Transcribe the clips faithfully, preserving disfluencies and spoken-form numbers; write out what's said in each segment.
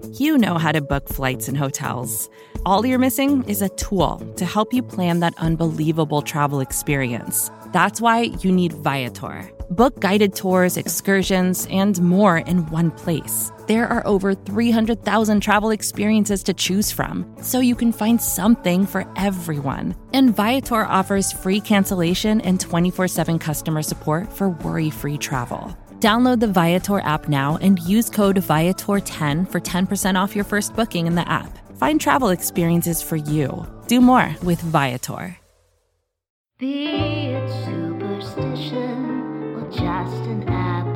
You know how to book flights and hotels. All you're missing is a tool to help you plan that unbelievable travel experience. That's why you need Viator. Book guided tours, excursions, and more in one place. There are over three hundred thousand travel experiences to choose from, so you can find something for everyone. And Viator offers free cancellation and twenty-four seven customer support for worry-free travel. Download the Viator app now and use code Viator ten for ten percent off your first booking in the app. Find travel experiences for you. Do more with Viator. Be it superstition or just an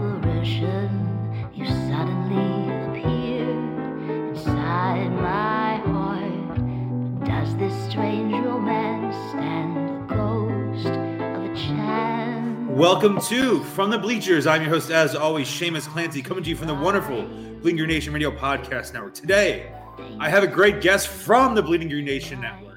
apparition, you suddenly appear inside my heart. But does this strange romance stand the ghost of a chance? Welcome to From the Bleachers. I'm your host, as always, Seamus Clancy, coming to you from the wonderful Bleeding Green Nation Radio Podcast Network. Today, I have a great guest from the Bleeding Green Nation Network,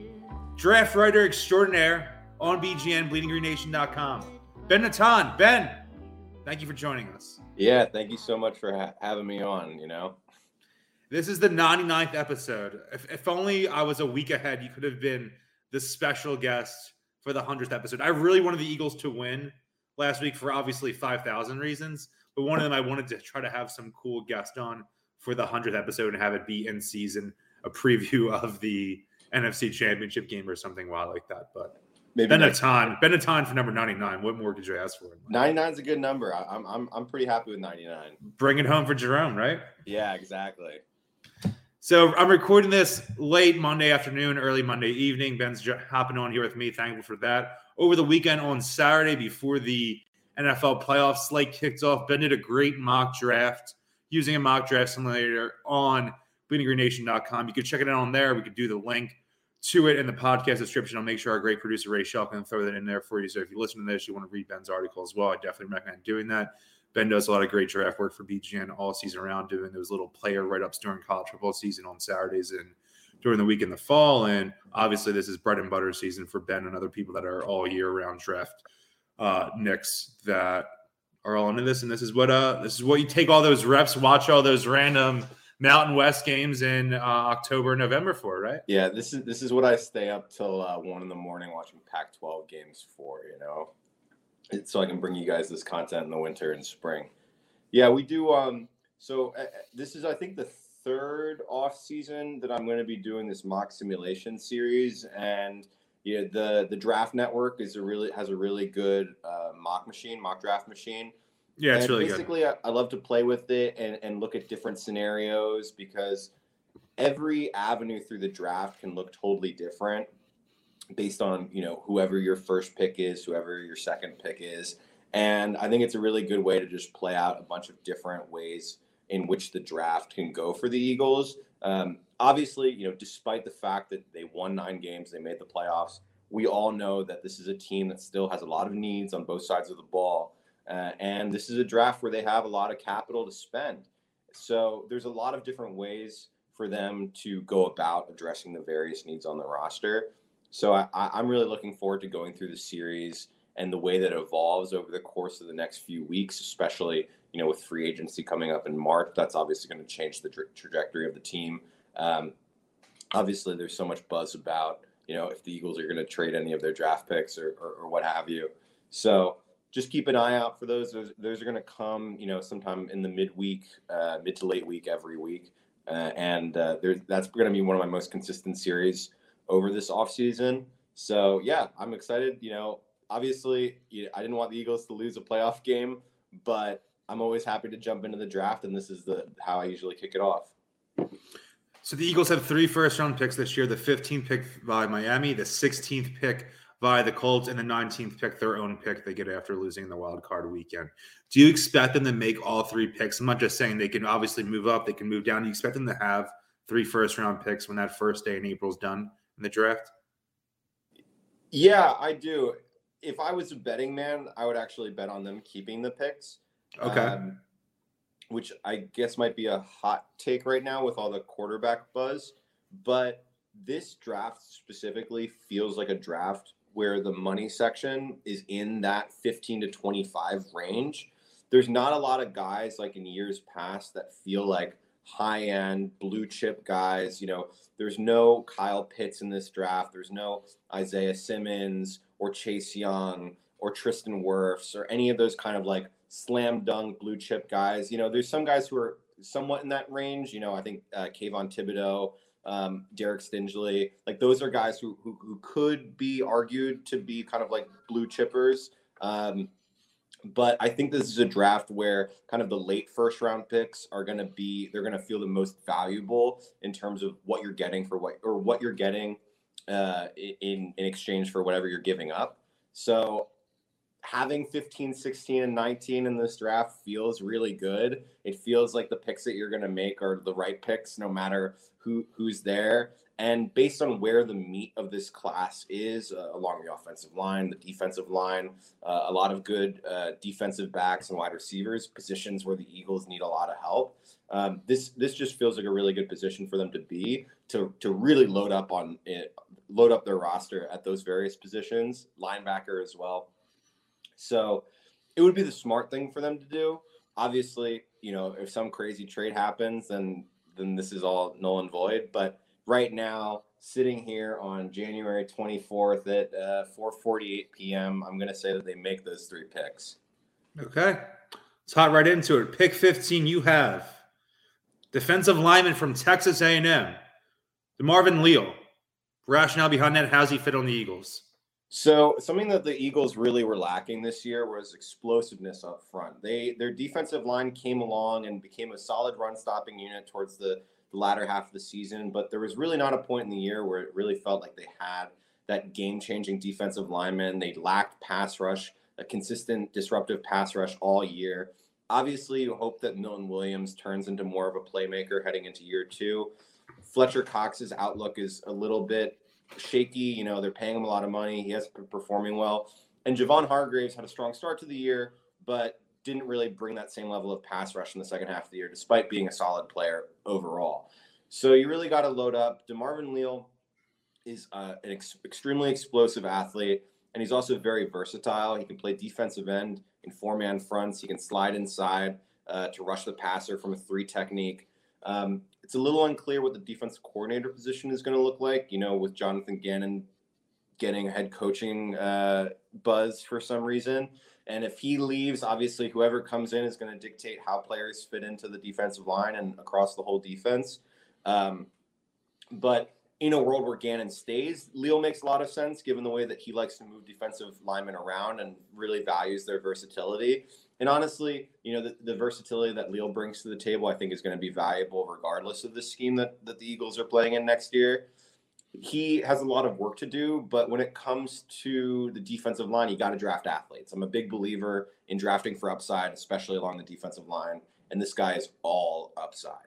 draft writer extraordinaire on B G N, bleeding green nation dot com. Ben Natan. Ben, thank you for joining us. Yeah, thank you so much for ha- having me on, you know. This is the ninety-ninth episode. If, if only I was a week ahead, you could have been the special guest for the hundredth episode. I really wanted the Eagles to win last week for obviously five thousand reasons, but one of them I wanted to try to have some cool guest on for the hundredth episode and have it be in season, a preview of the N F C Championship game or something wild like that. But Maybe Ben Natan, Ben Natan for number ninety-nine. What more could you ask for? ninety-nine is a good number. I, I'm I'm I'm pretty happy with ninety-nine. Bring it home for Jerome, right? Yeah, exactly. So I'm recording this late Monday afternoon, early Monday evening. Ben's hopping on here with me. Thankful for that. Over the weekend on Saturday, before the N F L playoff slate kicked off, Ben did a great mock draft using a mock draft simulator on bleeding green nation dot com. You could check it out on there. We could do the link to it in the podcast description. I'll make sure our great producer Ray Shell can throw that in there for you. So if you listen to this, you want to read Ben's article as well, I definitely recommend doing that. Ben does a lot of great draft work for B G N all season around, doing those little player write-ups during college football season on Saturdays and during the week in the fall. And obviously this is bread and butter season for Ben and other people that are all year round draft uh, nicks that are all into this. And this is what uh this is what you take all those reps, watch all those random Mountain West games in uh, October and November for, right? Yeah, this is this is what I stay up till uh, one in the morning watching Pac twelve games for, you know, it's so I can bring you guys this content in the winter and spring. Yeah, we do. Um, so uh, this is, I think, the third off season that I'm going to be doing this mock simulation series, and yeah, the the Draft Network is a really has a really good uh, mock machine, mock draft machine. Yeah, it's and really basically, good. I, I love to play with it and, and look at different scenarios because every avenue through the draft can look totally different based on, you know, whoever your first pick is, whoever your second pick is. And I think it's a really good way to just play out a bunch of different ways in which the draft can go for the Eagles. Um, obviously, you know, despite the fact that they won nine games, they made the playoffs, we all know that this is a team that still has a lot of needs on both sides of the ball. Uh, and this is a draft where they have a lot of capital to spend. So there's a lot of different ways for them to go about addressing the various needs on the roster. So I, I'm really looking forward to going through the series and the way that it evolves over the course of the next few weeks, especially, you know, with free agency coming up in March. That's obviously going to change the tra- trajectory of the team. Um, obviously, there's so much buzz about, you know, if the Eagles are going to trade any of their draft picks or, or, or what have you. So just keep an eye out for those. Those, those are going to come, you know, sometime in the midweek, uh, mid to late week every week. Uh, and uh, that's going to be one of my most consistent series over this offseason. So, yeah, I'm excited. You know, obviously, you know, I didn't want the Eagles to lose a playoff game, but I'm always happy to jump into the draft, and this is the how I usually kick it off. So the Eagles have three first-round picks this year, the fifteenth pick by Miami, the sixteenth pick by the Colts, and the nineteenth pick, their own pick they get after losing the wild card weekend. Do you expect them to make all three picks? I'm not just saying they can obviously move up, they can move down. Do you expect them to have three first-round picks when that first day in April is done in the draft? Yeah, I do. If I was a betting man, I would actually bet on them keeping the picks. Okay. Um, which I guess might be a hot take right now with all the quarterback buzz. But this draft specifically feels like a draft where the money section is in that fifteen to twenty-five range. There's not a lot of guys like in years past that feel like high-end blue chip guys. You know, there's no Kyle Pitts in this draft. There's no Isaiah Simmons or Chase Young or Tristan Wirfs or any of those kind of like slam dunk blue chip guys. You know, there's some guys who are somewhat in that range. You know, I think uh, Kayvon Thibodeau, um, Derek Stingley, like those are guys who, who who could be argued to be kind of like blue chippers. Um, but I think this is a draft where kind of the late first round picks are going to be, they're going to feel the most valuable in terms of what you're getting for what, or what you're getting uh, in, in exchange for whatever you're giving up. So having fifteen, sixteen, and nineteen in this draft feels really good. It feels like the picks that you're going to make are the right picks, no matter who who's there. And based on where the meat of this class is, uh, along the offensive line, the defensive line, uh, a lot of good uh, defensive backs and wide receivers, positions where the Eagles need a lot of help. Um, this this just feels like a really good position for them to be, to to really load up on it, load up their roster at those various positions, linebacker as well. So it would be the smart thing for them to do. Obviously, you know, if some crazy trade happens, then then this is all null and void. But right now, sitting here on January twenty-fourth at uh, four forty-eight p.m., I'm going to say that they make those three picks. Okay. Let's hop right into it. Pick fifteen, you have defensive lineman from Texas A and M, DeMarvin Leal. Rationale behind that, how's he fit on the Eagles? So something that the Eagles really were lacking this year was explosiveness up front. They their defensive line came along and became a solid run-stopping unit towards the, the latter half of the season, but there was really not a point in the year where it really felt like they had that game-changing defensive lineman. They lacked pass rush, a consistent disruptive pass rush all year. Obviously, you hope that Milton Williams turns into more of a playmaker heading into year two. Fletcher Cox's outlook is a little bit shaky. You know, they're paying him a lot of money. He hasn't been performing well. And Javon Hargraves had a strong start to the year, but didn't really bring that same level of pass rush in the second half of the year, despite being a solid player overall. So you really got to load up. DeMarvin Leal is uh, an ex- extremely explosive athlete, and he's also very versatile. He can play defensive end in four-man fronts. He can slide inside uh, to rush the passer from a three technique. Um, it's a little unclear what the defensive coordinator position is going to look like, you know, with Jonathan Gannon getting a head coaching uh, buzz for some reason. And if he leaves, obviously whoever comes in is going to dictate how players fit into the defensive line and across the whole defense. Um, but in a world where Gannon stays, Leal makes a lot of sense given the way that he likes to move defensive linemen around and really values their versatility. And honestly, you know, the, the versatility that Leal brings to the table, I think is going to be valuable regardless of the scheme that, that the Eagles are playing in next year. He has a lot of work to do, but when it comes to the defensive line, you got to draft athletes. I'm a big believer in drafting for upside, especially along the defensive line. And this guy is all upside.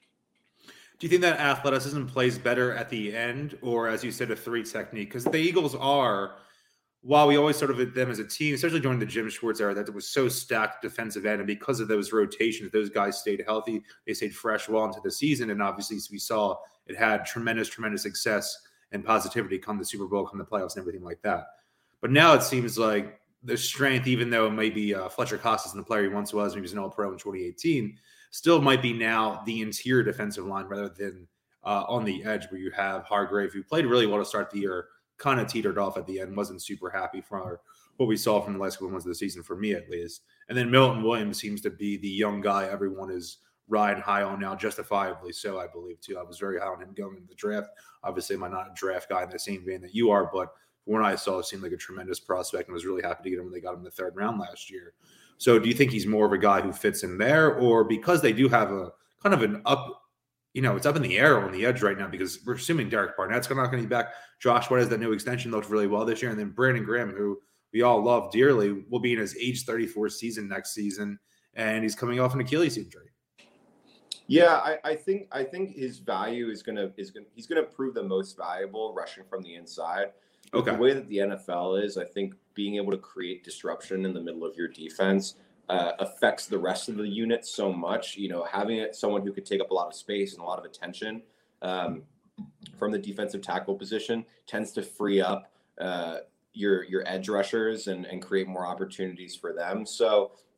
Do you think that athleticism plays better at the end, or as you said, a three technique? Because the Eagles are, while we always sort of at them as a team, especially during the Jim Schwartz era, that it was so stacked defensive end, and because of those rotations, those guys stayed healthy, they stayed fresh well into the season, and obviously we saw it had tremendous, tremendous success and positivity come the Super Bowl, come the playoffs, and everything like that. But now it seems like the strength, even though maybe uh, Fletcher Cox isn't the player he once was, he was an All-Pro in twenty eighteen, still might be now the interior defensive line rather than uh, on the edge, where you have Hargrave, who played really well to start the year, kind of teetered off at the end, wasn't super happy for what we saw from the last couple months of the season, for me at least. And then Milton Williams seems to be the young guy everyone is riding high on now, justifiably so, I believe, too. I was very high on him going into the draft. Obviously, I'm not a draft guy in the same vein that you are, but when I saw, it seemed like a tremendous prospect, and was really happy to get him when they got him in the third round last year. So do you think he's more of a guy who fits in there, or because they do have a kind of an up, you know, it's up in the air on the edge right now, because we're assuming Derek Barnett's not going to be back. Josh White has that new extension, looked really well this year. And then Brandon Graham, who we all love dearly, will be in his age thirty-four season next season. And he's coming off an Achilles injury. Yeah, I, I think I think his value is gonna is gonna he's gonna prove the most valuable rushing from the inside. With Okay. The way that the N F L is, I think being able to create disruption in the middle of your defense uh, affects the rest of the unit so much. You know, having it someone who could take up a lot of space and a lot of attention um, from the defensive tackle position tends to free up uh, your your edge rushers and, and create more opportunities for them. So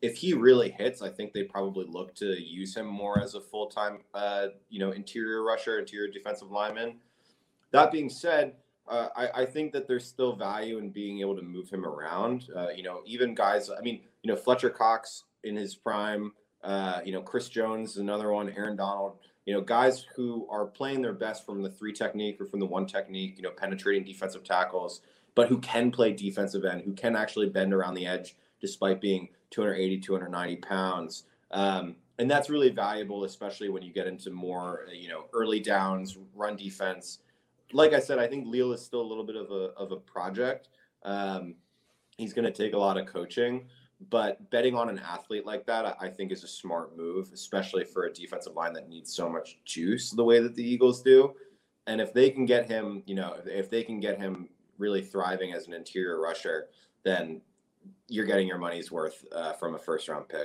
if he really hits, I think they probably look to use him more as a full-time, uh, you know, interior rusher, interior defensive lineman. That being said, uh, I, I think that there's still value in being able to move him around. Uh, you know, even guys, I mean, you know, Fletcher Cox in his prime, uh, you know, Chris Jones is another one, Aaron Donald, you know, guys who are playing their best from the three technique or from the one technique, you know, penetrating defensive tackles, but who can play defensive end, who can actually bend around the edge despite being two eighty, two ninety pounds. Um, and that's really valuable, especially when you get into more, you know, early downs, run defense. Like I said, I think Leal is still a little bit of a, of a project. Um, he's going to take a lot of coaching, but betting on an athlete like that, I think is a smart move, especially for a defensive line that needs so much juice the way that the Eagles do. And if they can get him, you know, if they can get him really thriving as an interior rusher, then you're getting your money's worth uh, from a first round pick.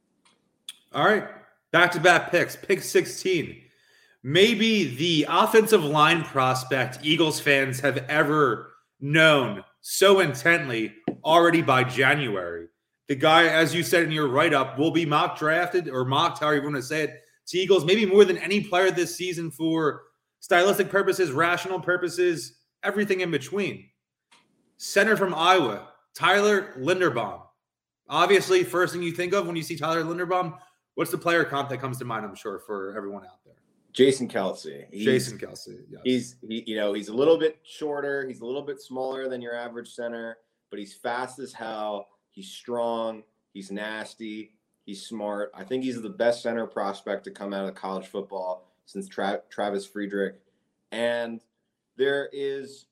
All right. Back-to-back picks. Pick sixteen. Maybe the offensive line prospect Eagles fans have ever known so intently already by January. The guy, as you said in your write-up, will be mock drafted or mocked, however you want to say it, to Eagles, maybe more than any player this season for stylistic purposes, rational purposes, everything in between. Center from Iowa, Tyler Linderbaum. Obviously, first thing you think of when you see Tyler Linderbaum, what's the player comp that comes to mind, I'm sure, for everyone out there? Jason Kelce. He's, Jason Kelce, yes. He's, he, you know, he's a little bit shorter. He's a little bit smaller than your average center, but he's fast as hell. He's strong. He's nasty. He's smart. I think he's the best center prospect to come out of college football since Tra- Travis Friedrich. And there is,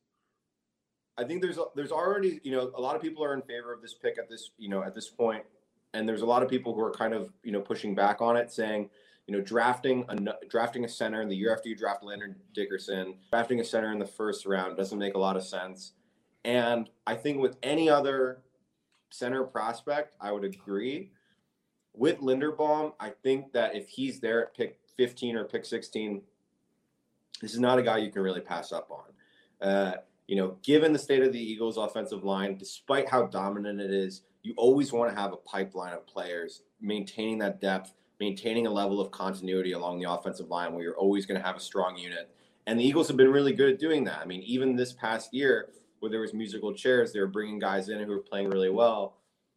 I think there's there's already, you know, a lot of people are in favor of this pick at this, you know, at this point. And there's a lot of people who are kind of, you know, pushing back on it, saying, you know, drafting a drafting a center in the year after you draft Landon Dickerson, drafting a center in the first round doesn't make a lot of sense. And I think with any other center prospect, I would agree. With Linderbaum, I think that if he's there at pick fifteen or pick sixteen, this is not a guy you can really pass up on. Uh, you know, given the state of the Eagles' offensive line, despite how dominant it is, you always want to have a pipeline of players, maintaining that depth, maintaining a level of continuity along the offensive line where you're always going to have a strong unit. And the Eagles have been really good at doing that. I mean, even this past year where there was musical chairs, they were bringing guys in who were playing really well.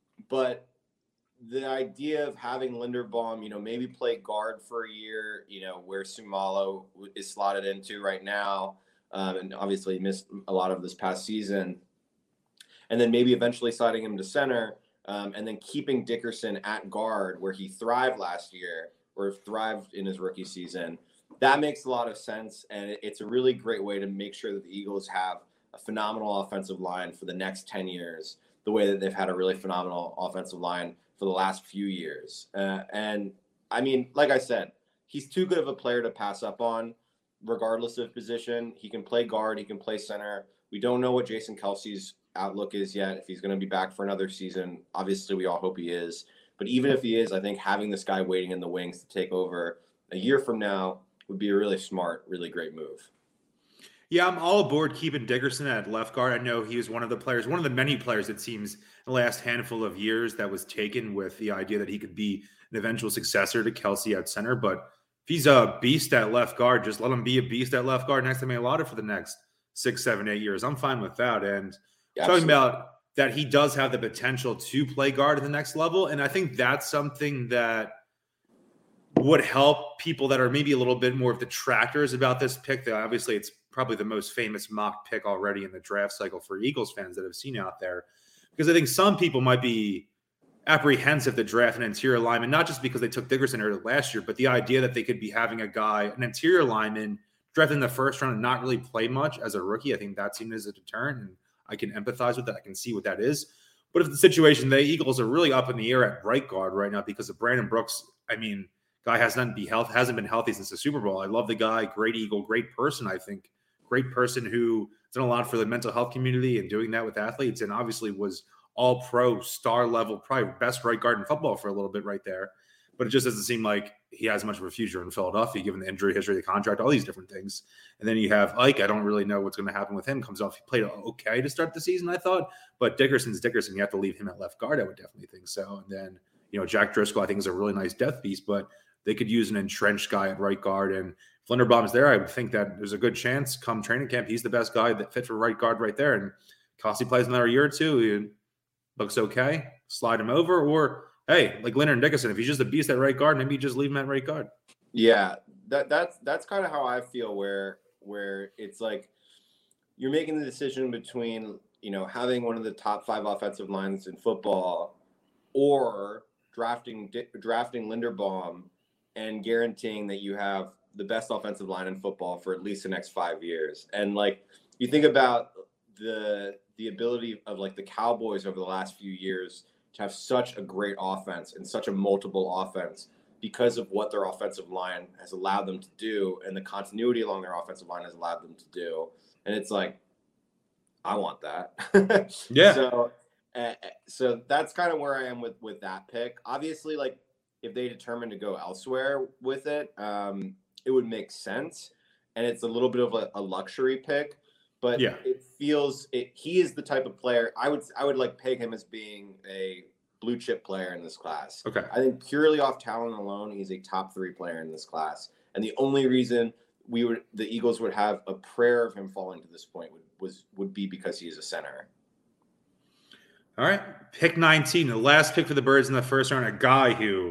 But the idea of having Linderbaum, you know, maybe play guard for a year, you know, where Sumalo is slotted into right now, um, and obviously missed a lot of this past season, and then maybe eventually sliding him to center, um, and then keeping Dickerson at guard where he thrived last year or thrived in his rookie season. That makes a lot of sense, and it's a really great way to make sure that the Eagles have a phenomenal offensive line for the next ten years, the way that they've had a really phenomenal offensive line for the last few years. Uh, and I mean, like I said, he's too good of a player to pass up on, regardless of position. He can play guard, he can play center. We don't know what Jason Kelce's outlook is yet, if he's going to be back for another season. Obviously, we all hope he is. But even if he is, I think having this guy waiting in the wings to take over a year from now would be a really smart, really great move. Yeah, I'm all aboard keeping Dickerson at left guard. I know he was one of the players, one of the many players, it seems, in the last handful of years that was taken with the idea that he could be an eventual successor to Kelce at center. But if he's a beast at left guard, just let him be a beast at left guard next to Mailata for the next six, seven, eight years. I'm fine with that. And yeah, talking about that he does have the potential to play guard at the next level. And I think that's something that would help people that are maybe a little bit more of detractors about this pick. That obviously it's probably the most famous mock pick already in the draft cycle for Eagles fans that have seen out there. Because I think some people might be apprehensive to draft an interior lineman, not just because they took Dickerson early last year, but the idea that they could be having a guy, an interior lineman, drafted in the first round and not really play much as a rookie. I think that seemed as a deterrent, and I can empathize with that. I can see what that is. But if the situation, the Eagles are really up in the air at right guard right now because of Brandon Brooks. I mean, guy has not be health, hasn't been healthy since the Super Bowl. I love the guy, great Eagle, great person, I think. Great person who done a lot for the mental health community and doing that with athletes, and obviously was all pro, star level, probably best right guard in football for a little bit right there. But it just doesn't seem like he has much of a future in Philadelphia, given the injury history, the contract, all these different things. And then you have Ike. I don't really know what's going to happen with him. Comes off, he played okay to start the season, I thought. But Dickerson's Dickerson. You have to leave him at left guard, I would definitely think so. And then You know, Jack Driscoll, I think, is a really nice depth piece, but they could use an entrenched guy at right guard. And if Linderbaum's there, I would think that there's a good chance come training camp, he's the best guy that fit for right guard right there. And Kossi plays another year or two, he looks okay, slide him over. Or, hey, like Leonard Dickinson, if he's just a beast at right guard, maybe you just leave him at right guard. Yeah, that that's that's kind of how I feel, where where it's like you're making the decision between, you know, having one of the top five offensive lines in football or drafting drafting Linderbaum and guaranteeing that you have the best offensive line in football for at least the next five years. And like you think about the the ability of like the Cowboys over the last few years to have such a great offense and such a multiple offense because of what their offensive line has allowed them to do and the continuity along their offensive line has allowed them to do. And it's like, I want that. Yeah. So, uh, so that's kind of where I am with, with that pick. Obviously, like if they determine to go elsewhere with it, um, it would make sense. And it's a little bit of a, a luxury pick, but yeah. it feels it. He is the type of player I would, I would like peg him as being a blue chip player in this class. Okay. I think purely off talent alone, he's a top three player in this class. And the only reason we would, the Eagles would have a prayer of him falling to this point would, was, would be because he's a center. All right. Pick nineteen, the last pick for the Birds in the first round, a guy who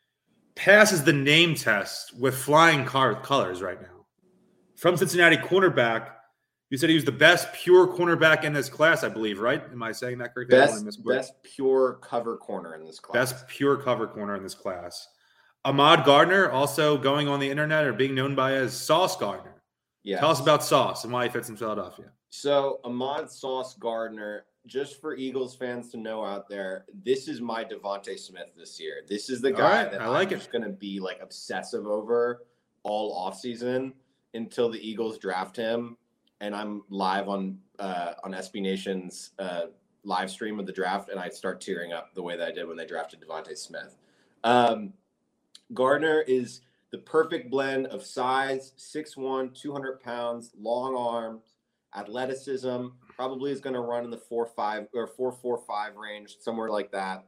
passes the name test with flying car colors right now. From Cincinnati, cornerback. You said he was the best pure cornerback in this class, I believe, right? Am I saying that correctly? Best, best pure cover corner in this class. Best pure cover corner in this class. Ahmad Gardner, also going on the internet or being known by as Sauce Gardner. Yeah. Tell us about Sauce and why he fits in Philadelphia. So Ahmad Sauce Gardner, just for Eagles fans to know out there, this is my Devontae Smith this year. This is the guy right, that I like I'm it. just going to be like obsessive over all offseason until the Eagles draft him. And I'm live on uh, on S B Nation's uh, live stream of the draft, and I start tearing up the way that I did when they drafted Devontae Smith. Um, Gardner is the perfect blend of size, six one, two hundred pounds, long arms, athleticism, probably is going to run in the four five or four four five range, somewhere like that.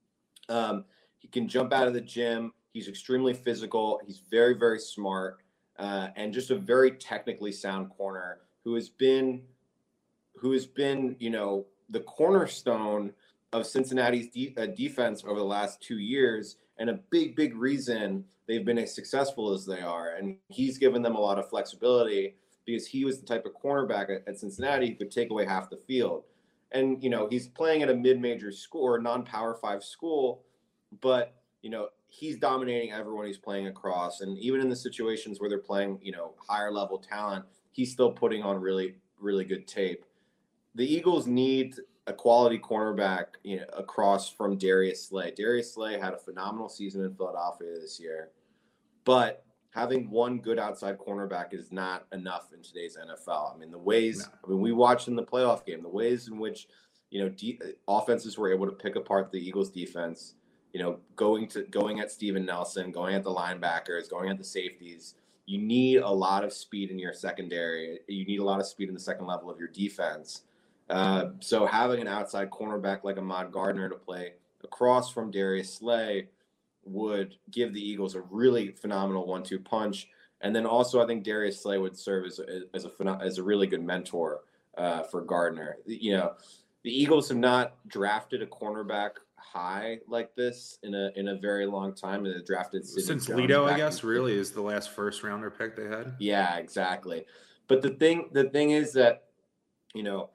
Um, he can jump out of the gym. He's extremely physical. He's very, very smart, uh, and just a very technically sound corner who has been, who has been, you know, the cornerstone of Cincinnati's de- uh, defense over the last two years, and a big, big reason they've been as successful as they are. And he's given them a lot of flexibility because he was the type of cornerback at, at Cincinnati who could take away half the field. And, you know, he's playing at a mid-major school or non-power five school, but, you know, he's dominating everyone he's playing across. And even in the situations where they're playing, you know, higher level talent, he's still putting on really, really good tape. The Eagles need a quality cornerback, you know, across from Darius Slay. Darius Slay had a phenomenal season in Philadelphia this year, but having one good outside cornerback is not enough in today's N F L. I mean, the ways, no. I mean, we watched in the playoff game, the ways in which, you know, de- offenses were able to pick apart the Eagles defense, you know, going to going at Steven Nelson, going at the linebackers, going at the safeties. You need a lot of speed in your secondary. You need a lot of speed in the second level of your defense. Uh, so having an outside cornerback like Ahmad Gardner to play across from Darius Slay would give the Eagles a really phenomenal one two punch. And then also I think Darius Slay would serve as a, as a, as a really good mentor uh, for Gardner. You know, the Eagles have not drafted a cornerback high like this in a in a very long time. And they drafted Sidney since Jones Lito, I guess, really is the last first rounder pick they had. Yeah, exactly. But the thing the thing is that, you know,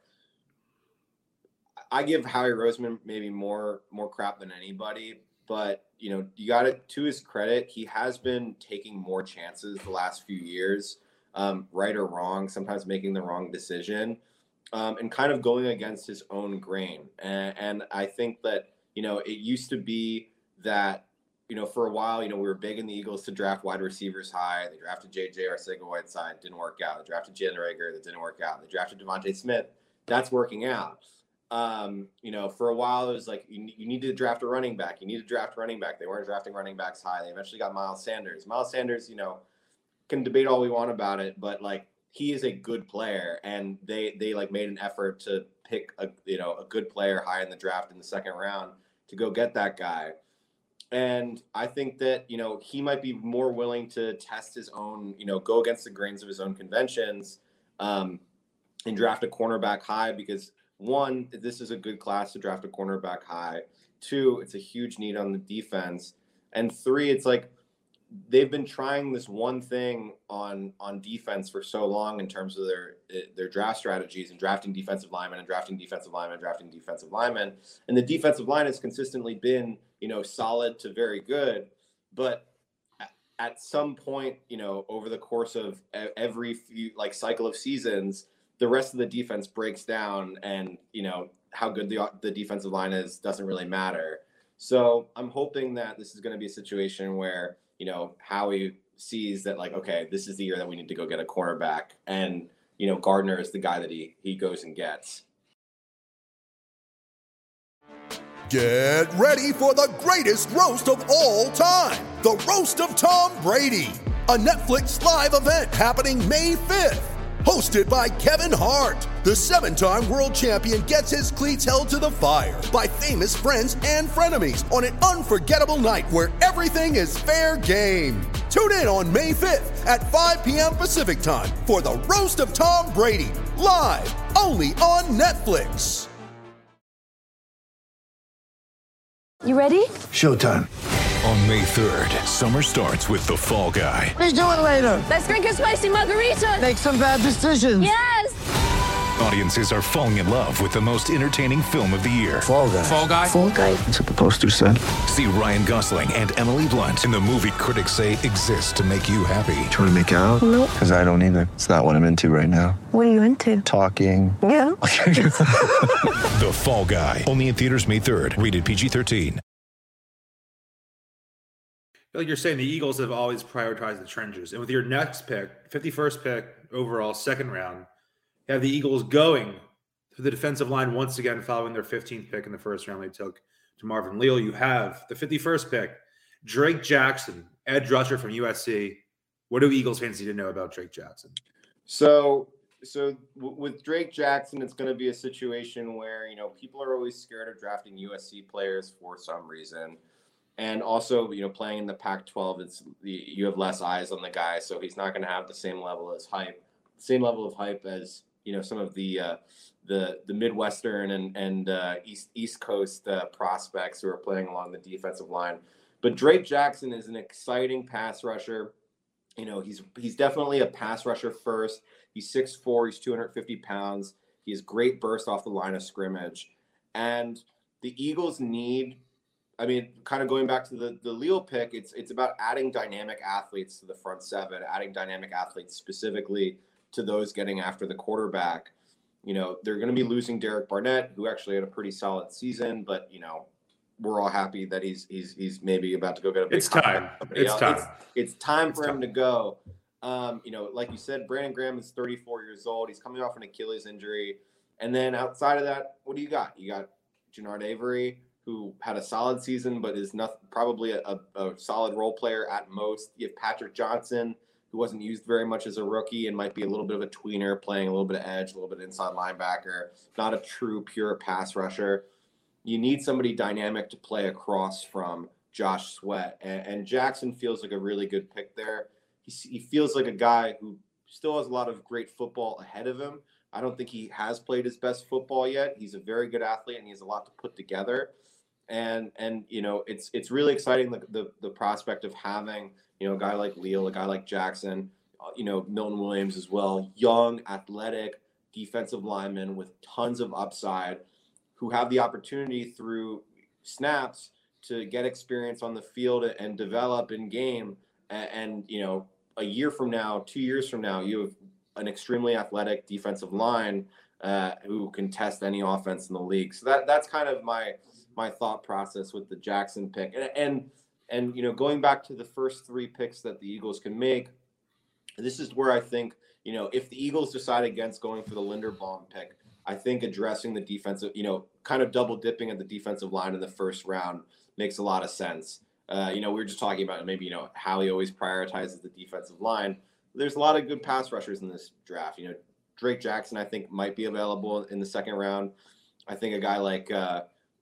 I give Howie Roseman maybe more more crap than anybody, but you know, you got it to his credit. He has been taking more chances the last few years, um, right or wrong, sometimes making the wrong decision, um, and kind of going against his own grain. And, and I think that, you know, it used to be that, you know, for a while, you know, we were begging the Eagles to draft wide receivers high. They drafted J J Arcega-Whiteside, didn't work out. They drafted Jalen Reagor, that didn't work out. They drafted Devontae Smith, that's working out. Um, you know, for a while it was like you, you need to draft a running back. You need to draft a running back. They weren't drafting running backs high. They eventually got Miles Sanders. Miles Sanders, you know, can debate all we want about it, but like he is a good player, and they they like made an effort to pick a you know a good player high in the draft in the second round to go get that guy. And I think that, you know, he might be more willing to test his own, you know, go against the grains of his own conventions um, and draft a cornerback high because, one, this is a good class to draft a cornerback high. Two, it's a huge need on the defense. And three, it's like they've been trying this one thing on on defense for so long in terms of their their draft strategies and drafting defensive linemen and drafting defensive linemen and drafting defensive linemen. And the defensive line has consistently been, you know, solid to very good. But at some point, you know, over the course of every few like cycle of seasons, the rest of the defense breaks down and, you know, how good the the defensive line is doesn't really matter. So I'm hoping that this is going to be a situation where, you know, Howie sees that like, okay, this is the year that we need to go get a cornerback. And, you know, Gardner is the guy that he, he goes and gets. Get ready for the greatest roast of all time. The Roast of Tom Brady. A Netflix live event happening May fifth. Hosted by Kevin Hart, the seven-time world champion gets his cleats held to the fire by famous friends and frenemies on an unforgettable night where everything is fair game. Tune in on May fifth at five p.m. Pacific time for the Roast of Tom Brady, live only on Netflix. You ready? Showtime. On May third, summer starts with The Fall Guy. Let's do it later. Let's drink a spicy margarita. Make some bad decisions. Yes! Audiences are falling in love with the most entertaining film of the year. Fall Guy. Fall Guy? Fall Guy. That's what the poster said. See Ryan Gosling and Emily Blunt in the movie critics say exists to make you happy. Trying to make it out? Nope. Because I don't either. It's not what I'm into right now. What are you into? Talking. Yeah. The Fall Guy. Only in theaters May third. Rated P G thirteen. Like you're saying, the Eagles have always prioritized the trenches. And with your next pick, fifty-first pick overall, second round, you have the Eagles going to the defensive line once again following their fifteenth pick in the first round they took to Marvin Leal. You have the fifty-first pick, Drake Jackson, edge rusher from U S C. What do Eagles fans need to know about Drake Jackson? So, so w- with Drake Jackson, it's going to be a situation where, you know, people are always scared of drafting U S C players for some reason. And also, you know, playing in the Pac twelve, it's you have less eyes on the guy, so he's not going to have the same level as hype, same level of hype as, you know, some of the uh, the the Midwestern and and uh, East East Coast uh, prospects who are playing along the defensive line. But Drake Jackson is an exciting pass rusher. You know, he's he's definitely a pass rusher first. He's six foot four, he's two hundred fifty pounds. He has great burst off the line of scrimmage, and the Eagles need. I mean, kind of going back to the, the Leal pick, it's it's about adding dynamic athletes to the front seven, adding dynamic athletes specifically to those getting after the quarterback. You know, they're going to be losing Derek Barnett, who actually had a pretty solid season, but, you know, we're all happy that he's he's he's maybe about to go get a big It's time. It's else. time. It's, it's time It's for time. him to go. Um, you know, like you said, Brandon Graham is thirty-four years old. He's coming off an Achilles injury. And then outside of that, what do you got? You got Jannard Avery, who had a solid season, but is not probably a, a, a solid role player at most. You have Patrick Johnson, who wasn't used very much as a rookie and might be a little bit of a tweener, playing a little bit of edge, a little bit of inside linebacker, not a true pure pass rusher. You need somebody dynamic to play across from Josh Sweat. And, and Jackson feels like a really good pick there. He, he feels like a guy who still has a lot of great football ahead of him. I don't think he has played his best football yet. He's a very good athlete and he has a lot to put together. And, and, you know, it's, it's really exciting. The, the, the prospect of having, you know, a guy like Leal, a guy like Jackson, uh, you know, Milton Williams as well, young, athletic defensive linemen with tons of upside who have the opportunity through snaps to get experience on the field and develop in game. And, and, you know, a year from now, two years from now, you have an extremely athletic defensive line uh, who can test any offense in the league. So that, that's kind of my, my thought process with the Jackson pick. And, and, and, you know, going back to the first three picks that the Eagles can make, this is where I think, you know, if the Eagles decide against going for the Linderbaum pick, I think addressing the defensive, you know, kind of double dipping at the defensive line in the first round makes a lot of sense. Uh, you know, we were just talking about maybe, you know, how he always prioritizes the defensive line. There's a lot of good pass rushers in this draft. You know, Drake Jackson, I think, might be available in the second round. I think a guy like, uh,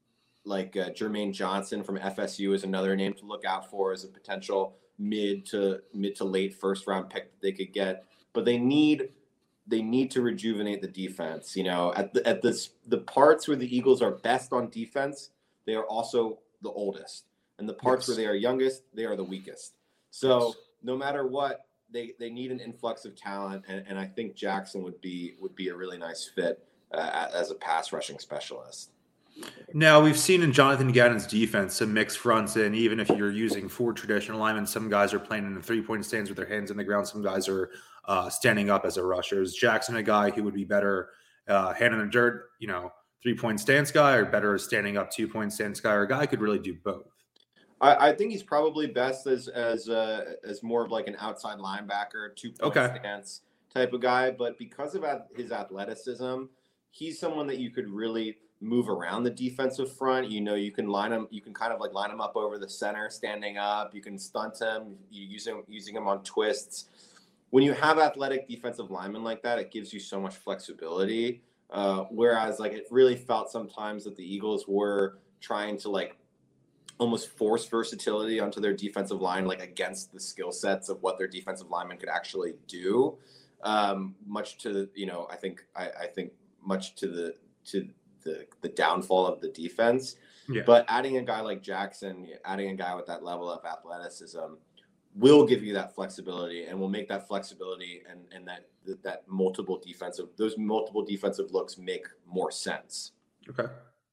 like uh, Jermaine Johnson from F S U is another name to look out for as a potential mid to mid to late first round pick that they could get. But they need they need to rejuvenate the defense. You know, at the at this the parts where the Eagles are best on defense, they are also the oldest, and the parts yes. where they are youngest, they are the weakest. So yes. no matter what, they they need an influx of talent, and, and I think Jackson would be would be a really nice fit uh, as a pass rushing specialist. Now, we've seen in Jonathan Gannon's defense some mixed fronts, and even if you're using four traditional linemen, some guys are playing in the three-point stance with their hands in the ground. Some guys are uh, standing up as a rusher. Is Jackson a guy who would be better uh, hand in the dirt, you know, three-point stance guy, or better standing up two-point stance guy, or a guy who could really do both? I, I think he's probably best as as uh, as more of like an outside linebacker, two-point okay. stance type of guy. But because of his athleticism, he's someone that you could really move around the defensive front. You know, you can line him, you can kind of like line him up over the center, standing up. You can stunt him, you use him, using him on twists. When you have athletic defensive linemen like that, it gives you so much flexibility. Uh, whereas like it really felt sometimes that the Eagles were trying to like almost force versatility onto their defensive line, like against the skill sets of what their defensive linemen could actually do. Um, much to, you know, I think, I, I think much to the, to the the downfall of the defense. Yeah. But adding a guy like Jackson, adding a guy with that level of athleticism will give you that flexibility, and will make that flexibility and, and that that multiple defensive, those multiple defensive looks make more sense. Okay.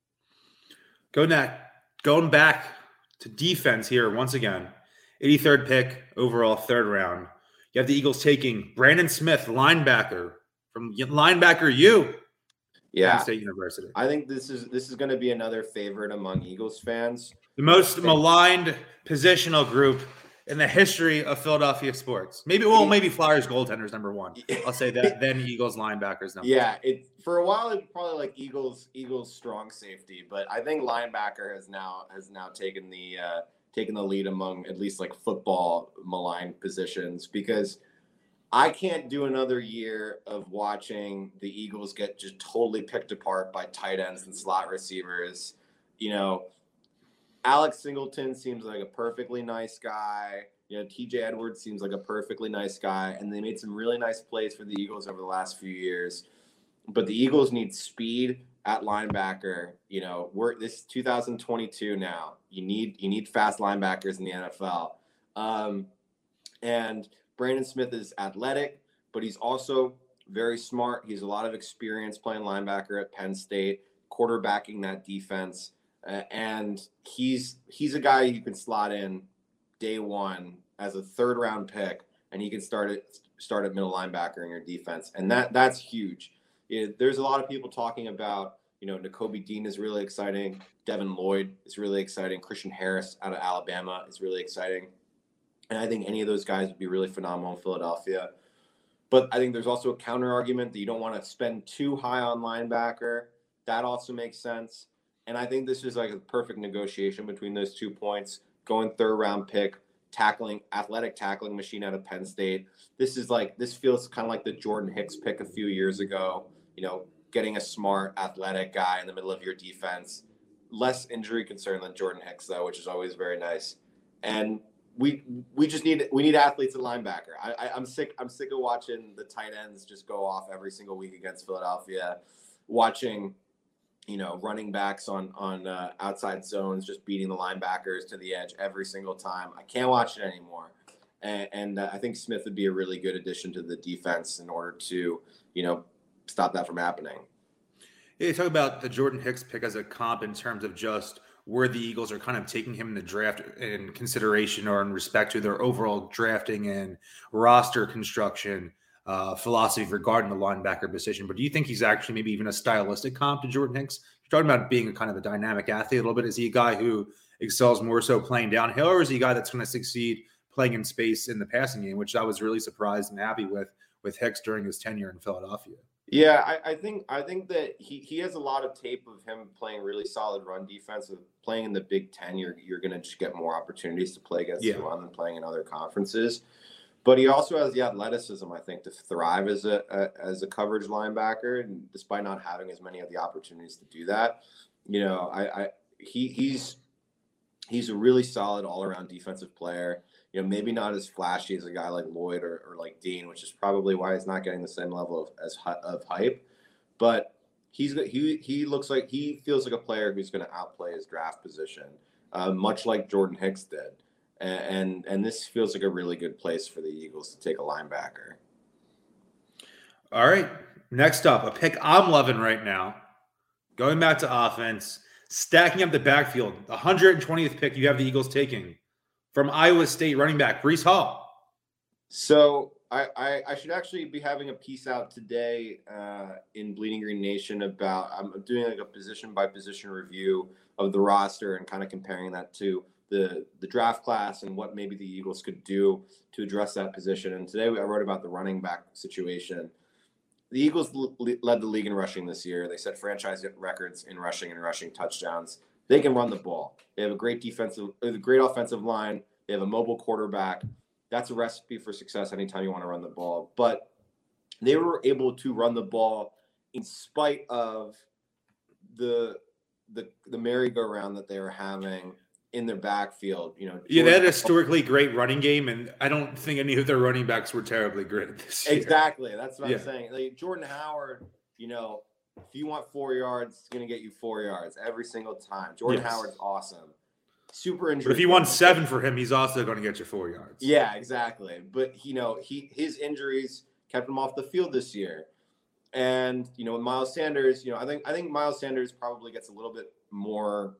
Go back, going back to defense here once again. eighty-third pick overall, third round. You have the Eagles taking Brandon Smith, linebacker from linebacker U. Yeah, Penn State University. I think this is this is going to be another favorite among Eagles fans. The most maligned positional group in the history of Philadelphia sports. Maybe, well, maybe Flyers goaltenders number one. I'll say that. Then Eagles linebackers number. Yeah, it for a while it probably like Eagles Eagles strong safety, but I think linebacker has now has now taken the uh, taken the lead among at least like football maligned positions, because I can't do another year of watching the Eagles get just totally picked apart by tight ends and slot receivers. You know, Alex Singleton seems like a perfectly nice guy. You know, T J Edwards seems like a perfectly nice guy. And they made some really nice plays for the Eagles over the last few years. But the Eagles need speed at linebacker. You know, we're this is two thousand twenty-two now. You need you need fast linebackers in the N F L. Um, and Brandon Smith is athletic, but he's also very smart. He has a lot of experience playing linebacker at Penn State, quarterbacking that defense, uh, and he's he's a guy you can slot in day one as a third round pick, and he can start at start at middle linebacker in your defense, and that that's huge. It, there's a lot of people talking about, you know, Nakobe Dean is really exciting, Devin Lloyd is really exciting, Christian Harris out of Alabama is really exciting. And I think any of those guys would be really phenomenal in Philadelphia. But I think there's also a counter argument that you don't want to spend too high on linebacker. That also makes sense. And I think this is like a perfect negotiation between those two points. Going third round pick, tackling, athletic tackling machine out of Penn State. This is like, this feels kind of like the Jordan Hicks pick a few years ago. You know, getting a smart, athletic guy in the middle of your defense. Less injury concern than Jordan Hicks, though, which is always very nice. And We we just need we need athletes at linebacker. I, I I'm sick I'm sick of watching the tight ends just go off every single week against Philadelphia. Watching, you know, running backs on on uh, outside zones just beating the linebackers to the edge every single time. I can't watch it anymore. And, and uh, I think Smith would be a really good addition to the defense in order to, you know, stop that from happening. Yeah, you talk about the Jordan Hicks pick as a comp in terms of just where the Eagles are kind of taking him in the draft in consideration or in respect to their overall drafting and roster construction uh, philosophy regarding the linebacker position. But do you think he's actually maybe even a stylistic comp to Jordan Hicks? You're talking about being a kind of a dynamic athlete a little bit. Is he a guy who excels more so playing downhill, or is he a guy that's going to succeed playing in space in the passing game, which I was really surprised and happy with with Hicks during his tenure in Philadelphia? Yeah, I, I think I think that he, he has a lot of tape of him playing really solid run defense. With playing in the Big Ten, you're you're going to just get more opportunities to play against yeah. the run than playing in other conferences. But he also has the athleticism, I think, to thrive as a, a as a coverage linebacker, and despite not having as many of the opportunities to do that, you know, I, I he he's he's a really solid all around defensive player. You know, maybe not as flashy as a guy like Lloyd or, or like Dean, which is probably why he's not getting the same level of as of hype. But he's he he looks like he feels like a player who's going to outplay his draft position, uh, much like Jordan Hicks did. And, and and this feels like a really good place for the Eagles to take a linebacker. All right, next up, a pick I'm loving right now. Going back to offense, stacking up the backfield. The one hundred twentieth pick you have the Eagles taking from Iowa State running back Breece Hall. So I, I, I should actually be having a piece out today uh, in Bleeding Green Nation about, I'm doing like a position by position review of the roster and kind of comparing that to the, the draft class and what maybe the Eagles could do to address that position. And today I wrote about the running back situation. The Eagles l- led the league in rushing this year. They set franchise records in rushing and rushing touchdowns. They can run the ball. They have a great defensive, a great offensive line. They have a mobile quarterback. That's a recipe for success anytime you want to run the ball. But they were able to run the ball in spite of the the the merry-go-round that they were having in their backfield. You know, yeah, they had a historically great running game, and I don't think any of their running backs were terribly great this year. Exactly, that's what yeah. I'm saying. Like Jordan Howard, you know, if you want four yards, it's going to get you four yards every single time. Jordan yes. Howard's awesome. Super injury. But if you want seven for him, he's also going to get you four yards. Yeah, exactly. But, you know, he his injuries kept him off the field this year. And, you know, with Miles Sanders, you know, I think I think Miles Sanders probably gets a little bit more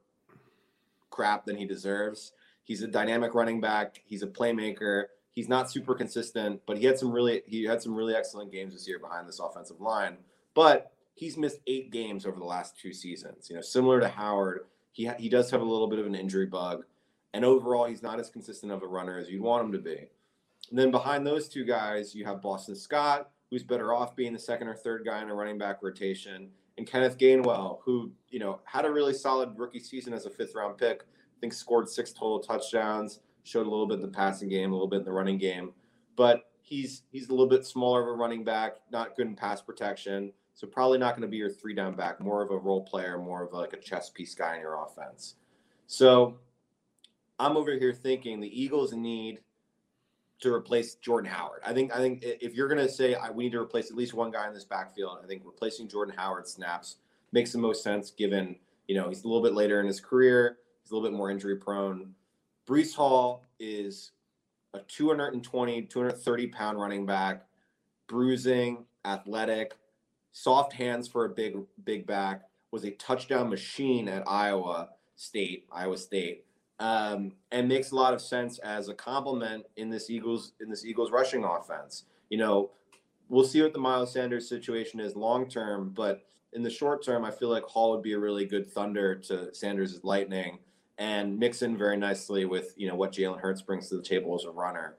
crap than he deserves. He's a dynamic running back. He's a playmaker. He's not super consistent, but he had some really he had some really excellent games this year behind this offensive line. But he's missed eight games over the last two seasons. You know, similar to Howard, he ha- he does have a little bit of an injury bug, and overall, he's not as consistent of a runner as you'd want him to be. And then behind those two guys, you have Boston Scott, who's better off being the second or third guy in a running back rotation, and Kenneth Gainwell, who, you know, had a really solid rookie season as a fifth round pick. I think scored six total touchdowns, showed a little bit in the passing game, a little bit in the running game, but he's he's a little bit smaller of a running back, not good in pass protection. So probably not going to be your three down back, more of a role player, more of like a chess piece guy in your offense. So I'm over here thinking the Eagles need to replace Jordan Howard. I think I think if you're going to say I, we need to replace at least one guy in this backfield, I think replacing Jordan Howard snaps makes the most sense given, you know, he's a little bit later in his career. He's a little bit more injury prone. Breece Hall is a two twenty, two thirty pound running back, bruising, athletic, soft hands for a big, big back, was a touchdown machine at Iowa State, Iowa State, um, and makes a lot of sense as a complement in this Eagles, in this Eagles rushing offense. You know, we'll see what the Miles Sanders situation is long-term, but in the short term, I feel like Hall would be a really good thunder to Sanders' lightning and mix in very nicely with, you know, what Jalen Hurts brings to the table as a runner.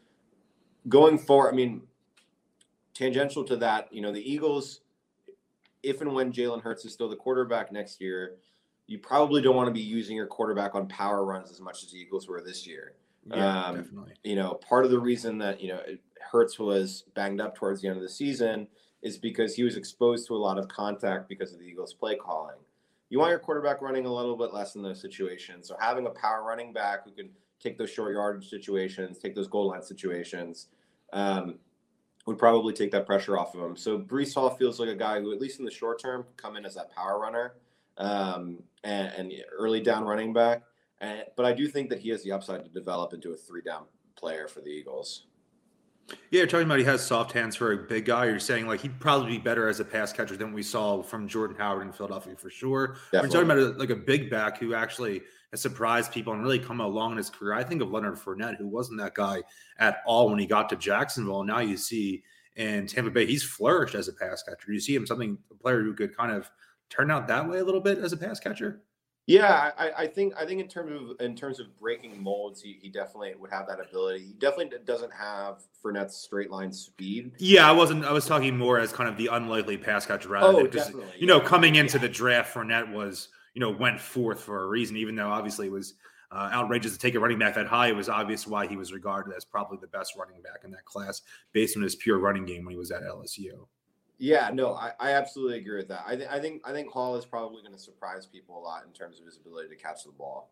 Going forward, I mean, tangential to that, you know, the Eagles, if and when Jalen Hurts is still the quarterback next year, you probably don't want to be using your quarterback on power runs as much as the Eagles were this year. Yeah, um, definitely. You know, part of the reason that, you know, Hurts was banged up towards the end of the season is because he was exposed to a lot of contact because of the Eagles' play calling. You want your quarterback running a little bit less in those situations. So having a power running back who can take those short yardage situations, take those goal line situations, um, would probably take that pressure off of him. So Breece Hall feels like a guy who, at least in the short term, could come in as that power runner um, and, and early down running back. And, but I do think that he has the upside to develop into a three down player for the Eagles. Yeah, you're talking about he has soft hands for a big guy. You're saying like he'd probably be better as a pass catcher than we saw from Jordan Howard in Philadelphia for sure. Definitely. We're talking about a, like a big back who actually has surprised people and really come along in his career. I think of Leonard Fournette, who wasn't that guy at all when he got to Jacksonville. Now you see in Tampa Bay, he's flourished as a pass catcher. You see him something a player who could kind of turn out that way a little bit as a pass catcher. Yeah, I, I think I think in terms of in terms of breaking molds, he, he definitely would have that ability. He definitely doesn't have Fournette's straight line speed. Yeah, I wasn't. I was talking more as kind of the unlikely pass catcher rather oh, than because definitely. you know yeah. coming into yeah. the draft, Fournette was you know went fourth for a reason. Even though obviously it was uh, outrageous to take a running back that high, it was obvious why he was regarded as probably the best running back in that class based on his pure running game when he was at L S U. Yeah, no, I, I absolutely agree with that. I, th- I think I think Hall is probably going to surprise people a lot in terms of his ability to catch the ball.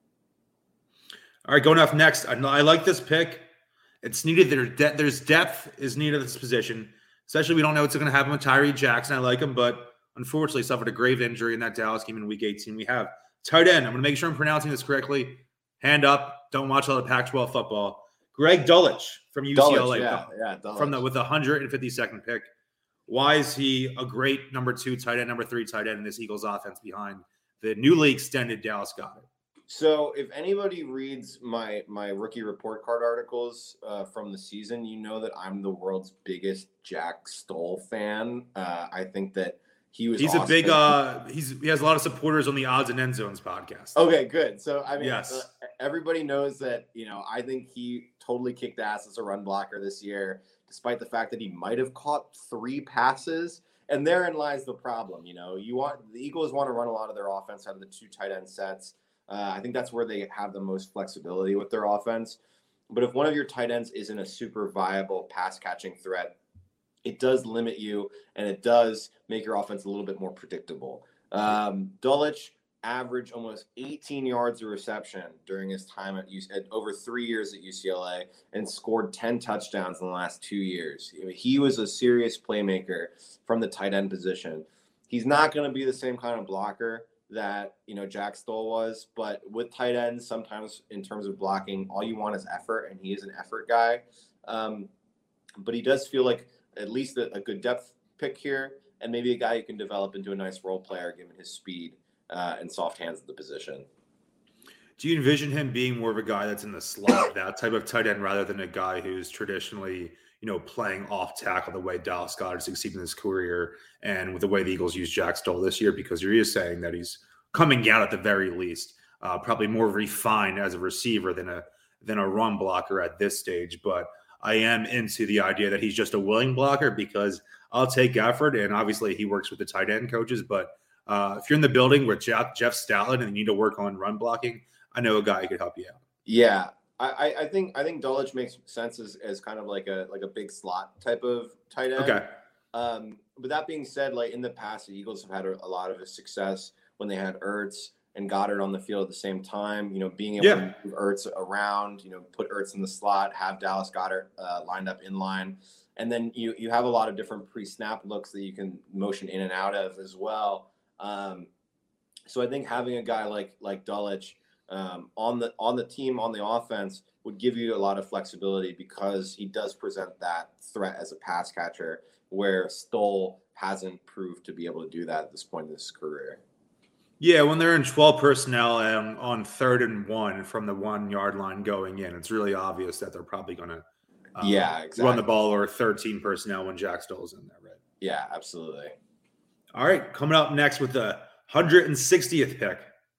All right, going off next. I, I like this pick. It's needed. There, de- there's depth is needed at this position. Especially, we don't know what's going to happen with Tyree Jackson. I like him, but unfortunately suffered a grave injury in that Dallas game in Week eighteen. We have tight end. I'm going to make sure I'm pronouncing this correctly. Hand up. Don't watch a lot of Pac twelve football. Greg Dulcich from U C L A. Dulcich, yeah, yeah, Dulcich. From the with the one hundred fifty-second pick. Why is he a great number two tight end, number three tight end in this Eagles offense behind the newly extended Dallas Goedert? So if anybody reads my my rookie report card articles uh, from the season, you know that I'm the world's biggest Jack Stoll fan. Uh, I think that he was. He's awesome. a big. Uh, he's he has a lot of supporters on the Odds and End Zones podcast. Okay, good. So I mean, yes. uh, everybody knows that. You know, I think he totally kicked ass as a run blocker this year, despite the fact that he might have caught three passes. And therein lies the problem. You know, you want the Eagles want to run a lot of their offense out of the two tight end sets. Uh, I think that's where they have the most flexibility with their offense. But if one of your tight ends isn't a super viable pass catching threat, it does limit you, and it does make your offense a little bit more predictable. Um, Dulcich averaged almost eighteen yards a reception during his time at, U C, at over three years at U C L A, and scored ten touchdowns in the last two years. I mean, he was a serious playmaker from the tight end position. He's not going to be the same kind of blocker that, you know, Jack Stoll was, but with tight ends, sometimes in terms of blocking, all you want is effort, and he is an effort guy. Um, but he does feel like at least a, a good depth pick here, and maybe a guy you can develop into a nice role player given his speed uh, and soft hands at the position. Do you envision him being more of a guy that's in the slot, that type of tight end, rather than a guy who's traditionally, you know, playing off tackle the way Dallas Goedert succeeded in his career and with the way the Eagles use Jack Stoll this year? Because you're just saying that he's coming out at the very least, uh, probably more refined as a receiver than a than a run blocker at this stage. But I am into the idea that he's just a willing blocker, because I'll take effort, and obviously he works with the tight end coaches. But uh, if you're in the building with Jeff, Jeff Stoutland and you need to work on run blocking, I know a guy who could help you out. Yeah, I, I think I think Dulcich makes sense as, as kind of like a like a big slot type of tight end. Okay. Um, but that being said, like in the past, the Eagles have had a, a lot of success when they had Ertz and Goddard on the field at the same time. You know, being able yeah. to move Ertz around, you know, put Ertz in the slot, have Dallas Goedert uh, lined up in line, and then you you have a lot of different pre-snap looks that you can motion in and out of as well. Um, so I think having a guy like like Dulcich Um, on the on the team, on the offense, would give you a lot of flexibility, because he does present that threat as a pass catcher, where Stoll hasn't proved to be able to do that at this point in his career. Yeah, when they're in twelve personnel and on third and one from the one yard line going in, it's really obvious that they're probably going to um, yeah exactly. run the ball, or thirteen personnel when Jack Stoll's in there, right? Yeah, absolutely. All right, coming up next with the one hundred sixtieth pick.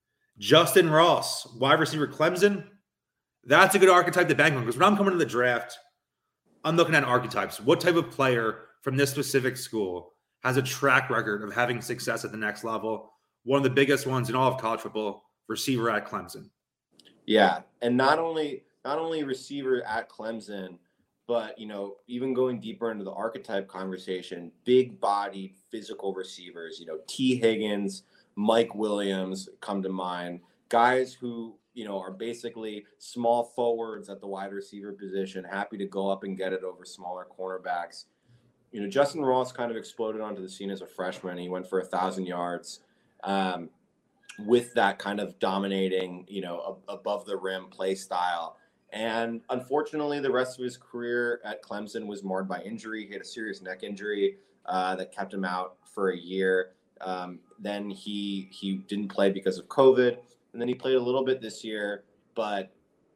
Justin Ross, wide receiver, Clemson. That's a good archetype to bank on, because when I'm coming to the draft, I'm looking at archetypes. What type of player from this specific school has a track record of having success at the next level? One of the biggest ones in all of college football, receiver at Clemson. Yeah, and not only not only receiver at Clemson, but, you know, even going deeper into the archetype conversation, big-bodied, physical receivers. You know, T. Higgins, Mike Williams come to mind, guys who, you know, are basically small forwards at the wide receiver position, happy to go up and get it over smaller cornerbacks. You know, Justin Ross kind of exploded onto the scene as a freshman. He went for a thousand yards um, with that kind of dominating, you know, a, above the rim play style. And unfortunately, the rest of his career at Clemson was marred by injury. He had a serious neck injury uh, that kept him out for a year. Um, then he he didn't play because of COVID, and then he played a little bit this year, but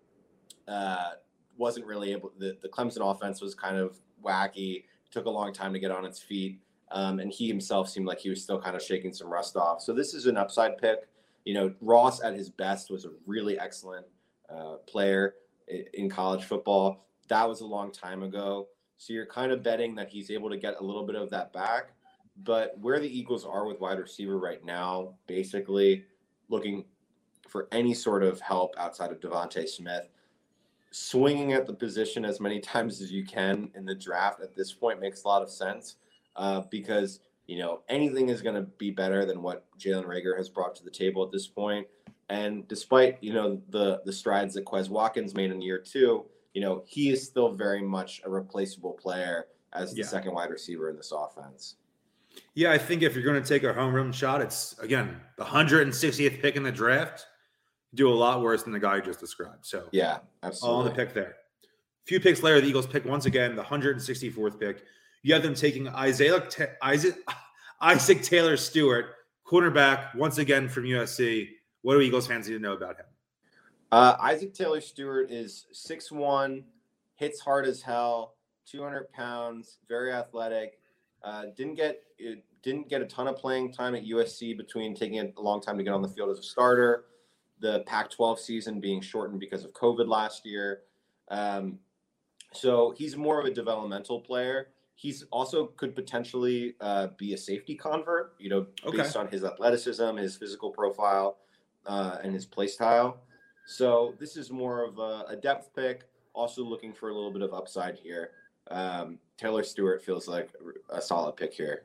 uh, wasn't really able. The, the Clemson offense was kind of wacky. It took a long time to get on its feet, um, and he himself seemed like he was still kind of shaking some rust off. So this is an upside pick. You know, Ross at his best was a really excellent uh, player in, in college football. That was a long time ago. So you're kind of betting that he's able to get a little bit of that back. But where the Eagles are with wide receiver right now, basically looking for any sort of help outside of Devontae Smith, swinging at the position as many times as you can in the draft at this point makes a lot of sense. uh, because, you know, anything is going to be better than what Jalen Reagor has brought to the table at this point. And despite, you know, the the strides that Quez Watkins made in year two, you know, he is still very much a replaceable player as the Yeah. second wide receiver in this offense. Yeah, I think if you're going to take a home run shot, it's, again, the one hundred sixtieth pick in the draft. Do a lot worse than the guy you just described. So, Yeah, all absolutely. on the pick there. A few picks later, the Eagles pick once again the one hundred sixty-fourth pick. You have them taking Isaac, Isaac, Isaac Taylor Stewart, cornerback, once again from U S C. What do Eagles fans need to know about him? Uh, Isaac Taylor Stewart is six one, hits hard as hell, two hundred pounds, very athletic. Uh, didn't get it didn't get a ton of playing time at U S C between taking a long time to get on the field as a starter, the Pac twelve season being shortened because of COVID last year. Um, so he's more of a developmental player. He's also could potentially uh, be a safety convert, you know, Okay. based on his athleticism, his physical profile, uh, and his play style. So this is more of a, a depth pick, also looking for a little bit of upside here. Um, Taylor Stewart feels like a solid pick here.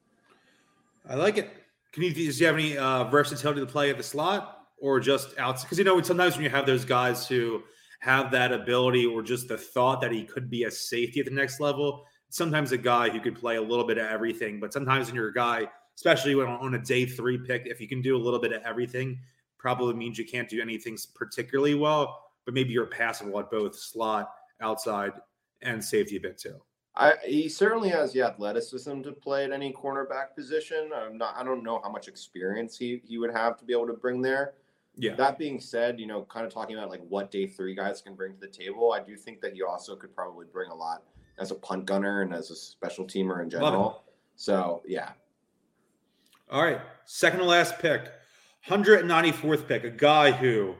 I like it. Can you, do you have any uh, versatility to play at the slot or just outside? Because, you know, sometimes when you have those guys who have that ability or just the thought that he could be a safety at the next level, sometimes a guy who could play a little bit of everything. But sometimes when you're a guy, especially when on a day three pick, if you can do a little bit of everything, probably means you can't do anything particularly well, but maybe you're passable at both slot, outside, and safety a bit too. I, he certainly has the athleticism to play at any cornerback position. I'm not. I don't know how much experience he, he would have to be able to bring there. Yeah. That being said, you know, kind of talking about like what day three guys can bring to the table, I do think that he also could probably bring a lot as a punt gunner and as a special teamer in general. So yeah. All right, second to last pick, one hundred ninety-fourth pick, a guy who,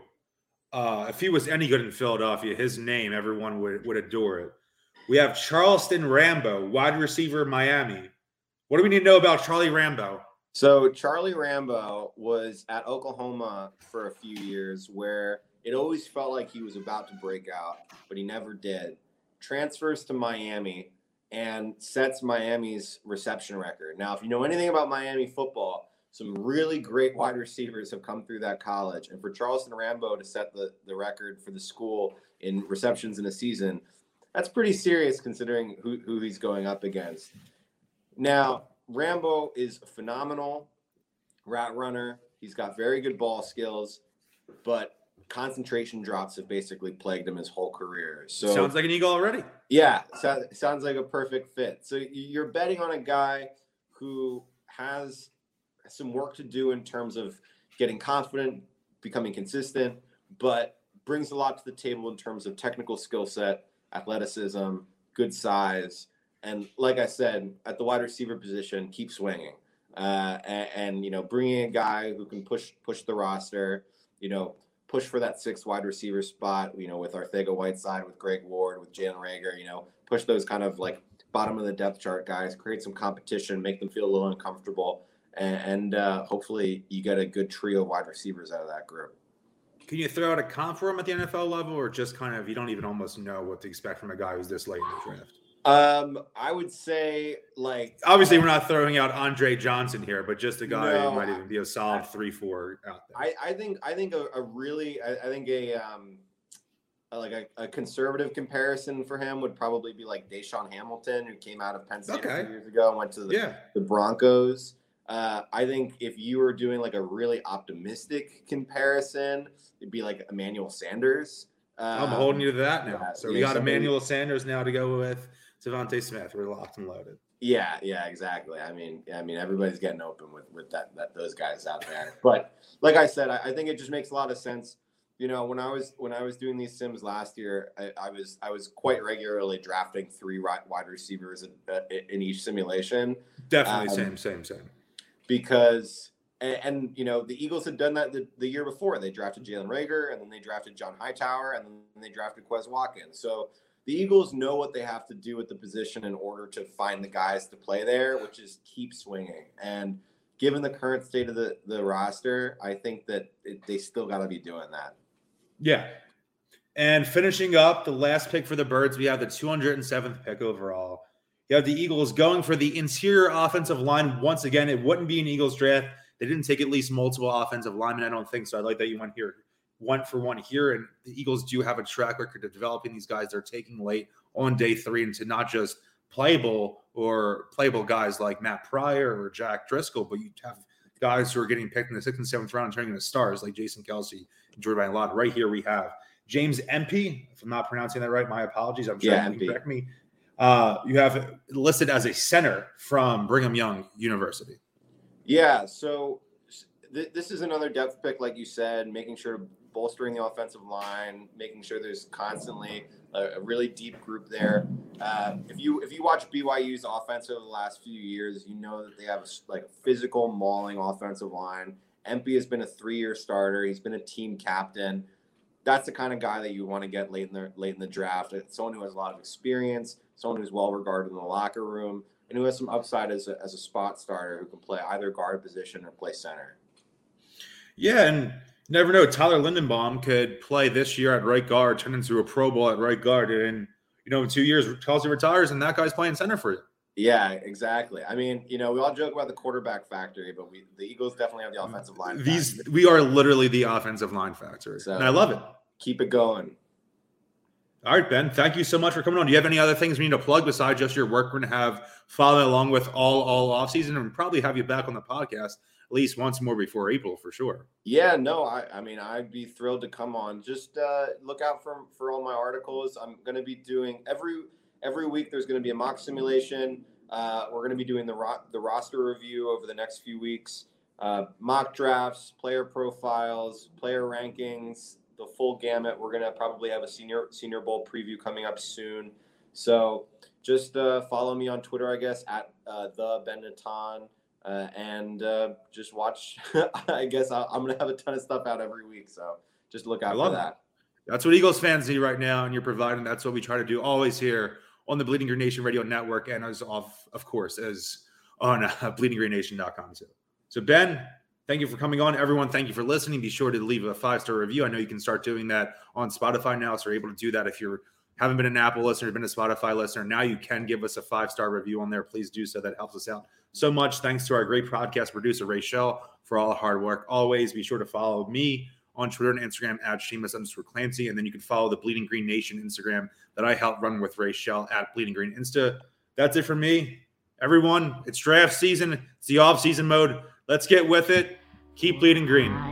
uh, if he was any good in Philadelphia, his name, everyone would, would adore it. We have Charleston Rambo, wide receiver, Miami. What do we need to know about Charlie Rambo? So Charlie Rambo was at Oklahoma for a few years where it always felt like he was about to break out, but he never did. Transfers to Miami and sets Miami's reception record. Now, if you know anything about Miami football, some really great wide receivers have come through that college. And for Charleston Rambo to set the, the record for the school in receptions in a season, that's pretty serious considering who, who he's going up against. Now, Rambo is a phenomenal route runner. He's got very good ball skills, but concentration drops have basically plagued him his whole career. So Sounds like an Eagle already. yeah, so, sounds like a perfect fit. So you're betting on a guy who has some work to do in terms of getting confident, becoming consistent, but brings a lot to the table in terms of technical skill set, athleticism, good size, and like I said, at the wide receiver position, keep swinging. Uh, and, and, you know, bringing a guy who can push push the roster, you know, push for that sixth wide receiver spot, you know, with Arcega-Whiteside, with Greg Ward, with Jalen Reagor, you know, push those kind of like bottom of the depth chart guys, create some competition, make them feel a little uncomfortable, and, and uh, hopefully you get a good trio of wide receivers out of that group. Can you throw out a comp for him at the N F L level, or just kind of you don't even almost know what to expect from a guy who's this late in the draft? Um, I would say like Obviously, we're not throwing out Andre Johnson here, but just a guy No, who might even be a solid three four out there. I, I think I think a, a really I, I think a um a, like a, a conservative comparison for him would probably be like Deshaun Hamilton, who came out of Penn State Okay. a few years ago and went to the, yeah. the Broncos. Uh, I think if you were doing like a really optimistic comparison, it'd be like Emmanuel Sanders. Um, I'm holding you to that now. yeah, so we yeah, got somebody- Emmanuel Sanders now to go with Devontae Smith. We're locked and loaded. Yeah, yeah, exactly. I mean, I mean, everybody's getting open with with that that those guys out there. But like I said, I, I think it just makes a lot of sense. You know, when I was when I was doing these sims last year, I, I was I was quite regularly drafting three wide receivers in, uh, in each simulation. Definitely Um, same, same, same. Because and, and you know the Eagles had done that the, the year before. They drafted Jalen Reagor, and then they drafted John Hightower, and then they drafted Quez Watkins. So the Eagles know what they have to do at the position in order to find the guys to play there, which is keep swinging. And given the current state of the, the roster, I think that it, they still got to be doing that. Yeah. And finishing up the last pick for the Birds, we have the two hundred seventh pick overall. You have the Eagles going for the interior offensive line. Once again, it wouldn't be an Eagles draft. They didn't take at least multiple offensive linemen, I don't think. So I like that you went here one for one here. And the Eagles do have a track record of developing these guys they're taking late on day three into not just playable or playable guys like Matt Pryor or Jack Driscoll, but you have guys who are getting picked in the sixth and seventh round and turning into stars like Jason Kelsey and Jordan Lott. Right here we have James Empey. If I'm not pronouncing that right, my apologies. I'm sure yeah, you can correct me. Uh, you have listed as a center from Brigham Young University. Yeah, so th- this is another depth pick, like you said, making sure bolstering the offensive line, making sure there's constantly a, a really deep group there. Uh, if you if you watch B Y U's offense over the last few years, you know that they have a, like a physical, mauling offensive line. Empey has been a three-year starter. He's been a team captain. That's the kind of guy that you want to get late in the late in the draft. It's someone who has a lot of experience, someone who's well regarded in the locker room, and who has some upside as a, as a spot starter who can play either guard position or play center. Yeah, and you never know. Tyler Lindenbaum could play this year at right guard, turn into a Pro Bowl at right guard, and you know, in two years, Kelsey retires, and that guy's playing center for you. Yeah, exactly. I mean, you know, we all joke about the quarterback factory, but we the Eagles definitely have the offensive line. These factory. we are literally the offensive line factory, so, and I love it. Keep it going. All right, Ben, thank you so much for coming on. Do you have any other things we need to plug besides just your work we're going to have following along with all all offseason, and probably have you back on the podcast at least once more before April for sure? Yeah, no, I, I mean, I'd be thrilled to come on. Just uh, look out for, for all my articles. I'm going to be doing every every week. There's going to be a mock simulation. Uh, we're going to be doing the ro- the roster review over the next few weeks. Uh, mock drafts, player profiles, player rankings, the full gamut. We're going to probably have a senior senior bowl preview coming up soon. So just uh, follow me on Twitter, I guess, at uh, the Ben Natan, uh, and uh, just watch. I guess I'll, I'm going to have a ton of stuff out every week. So just look out for that. that. That's what Eagles fans need right now, and you're providing. That's what we try to do always here on the Bleeding Green Nation Radio Network, and as of, of course, as on uh, bleeding green nation dot com too. So, Ben, thank you for coming on. Everyone, thank you for listening. Be sure to leave a five-star review. I know you can start doing that on Spotify now, so you're able to do that if you haven't been an Apple listener, you've been a Spotify listener. Now you can give us a five-star review on there. Please do so. That helps us out so much. Thanks to our great podcast producer, Rachel, for all the hard work. Always be sure to follow me on Twitter and Instagram at Seamus underscore Clancy. And then you can follow the Bleeding Green Nation Instagram that I help run with Rachel at Bleeding Green Insta. That's it for me. Everyone, it's draft season. It's the off-season mode. Let's get with it. Keep bleeding green.